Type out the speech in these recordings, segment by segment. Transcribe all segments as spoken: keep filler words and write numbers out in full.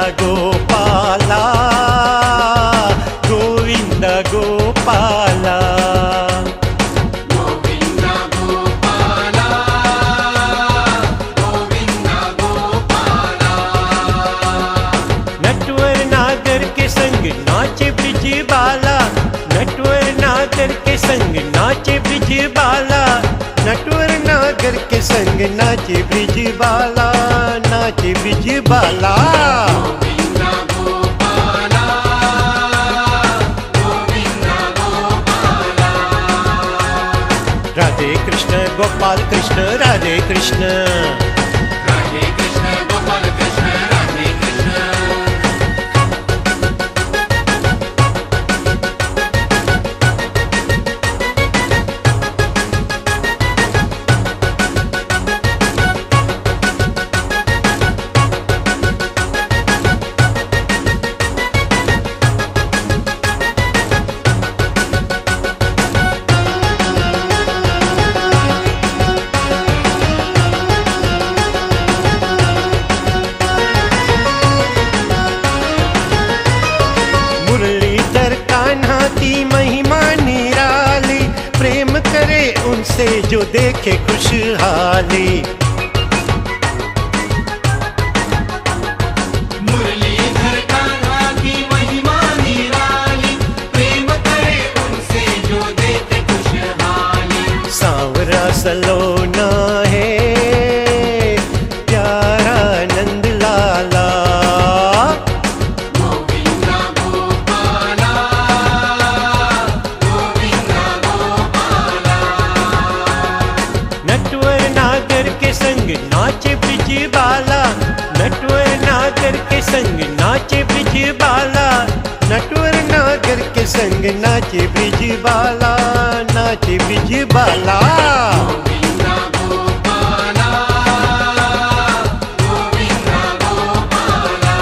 गोपाला गोविंद गोपाला गोविंद गोपाला गोविंद गोपाला। नटवर नागर के संग नाचे ब्रिज बाला, नटवर नागर के संग नाचे ब्रिज बाला, नटवर नागर के संग नाचे ब्रिज बाला, नाचे ब्रिज बाला। गोविंद गोपाला गोविंद गोपाला। राधे कृष्ण गोपाल कृष्ण राधे कृष्ण, राधे कृष्ण गोपाल कृष्ण राधे कृष्ण। मुरलीधर कान्हा की महिमा निराली, प्रेम करे उनसे जो देखे खुशहाली। मुरलीधर कान्हा की महिमा निराली, प्रेम करे उनसे जो देते खुशहाली। सांवरा सलोना है प्यारा नंद लाला, गोविंद गोपाला गोविंद गोपाला। नटवर नागर के संग नाचे ब्रिज बाला, नटवर नागर के संग नाचे ब्रिज बाला, नटवर नागर के संग नाचे ब्रिज बाला, नाचे ब्रिज बाला। गोविंद गोपाला गोविंद गोपाला।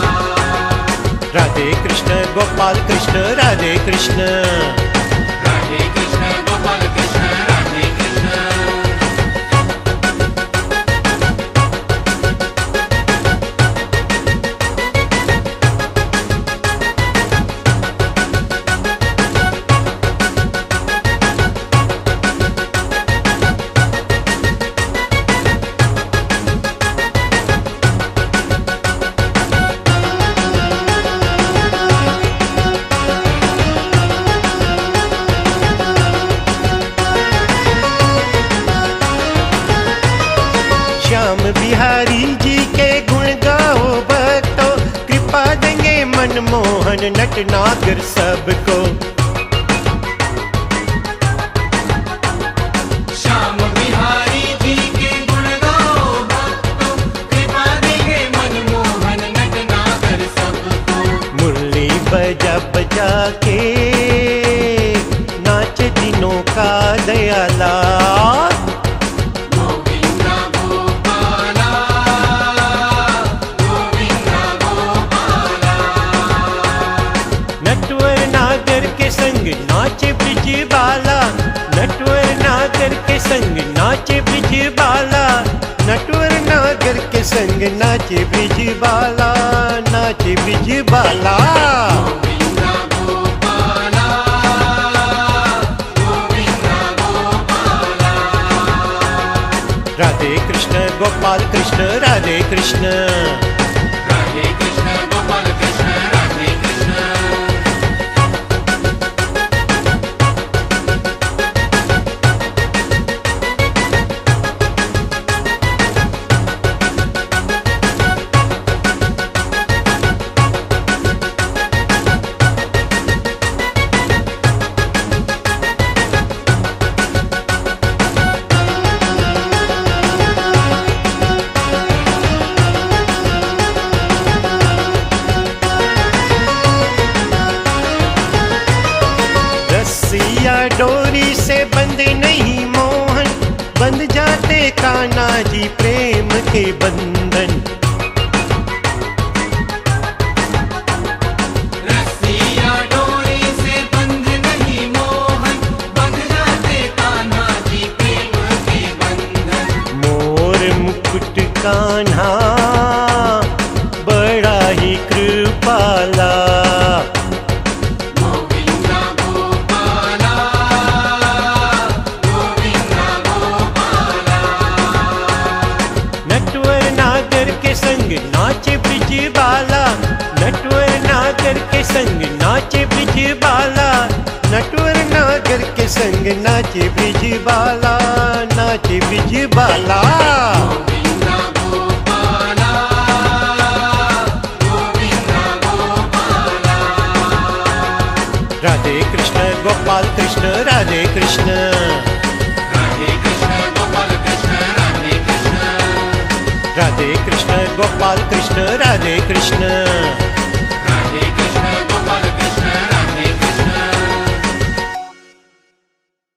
राधे कृष्ण गोपाल कृष्ण राधे कृष्ण, राधे कृष्ण गोपाल कृष्ण राधे कृष्ण। श्याम बिहारी जी के गुण गाओ भक्तों, कृपा देंगे मनमोहन नट नागर सबको। श्याम बिहारी जी के गुण गाओ भक्तों, कृपा देंगे मनमोहन नट नागर सबको। मुरली बजा बजा के नाच दिनों का दयाला, गोविंद गोपाला गोविंद गोपाला। नटवर नागर के संग नाचे ब्रिज बाला, नटवर नागर के संग नाचे ब्रिज बाला, नटवर नागर के संग नाचे ब्रिज बाला, नाचे ब्रिज बाला। गोविंद गोपाला गोविंद गोपाला। राधे कृष्ण गोपाल कृष्ण राधे कृष्ण, राधे कृष्ण गोपाल कृष्ण राधे कृष्ण। रस्सिया डोरी से बंधे नहीं मोहन, बंध जाते कान्हा जी प्रेम के बंधन। रस्सियाँ डोरी से बंध नहीं मोहन, बंध जाते कान्हा जी प्रेम के बंधन। मोर मुकुट कान्हा बड़ा ही के संग नाचे ब्रिज बाला, नटवर नागर के संग नाचे ब्रिज बाला, नटवर नागर के संग नाचे ब्रिज बाला, नाचे ब्रिज बाला। गोविंदा गोपाला, गोविंदा गोपाला। राधे कृष्ण गोपाल कृष्ण राधे कृष्ण, राधे कृष्ण गोपाल कृष्ण राधे कृष्ण, राधे कृष्ण गोपाल कृष्ण राधे कृष्ण।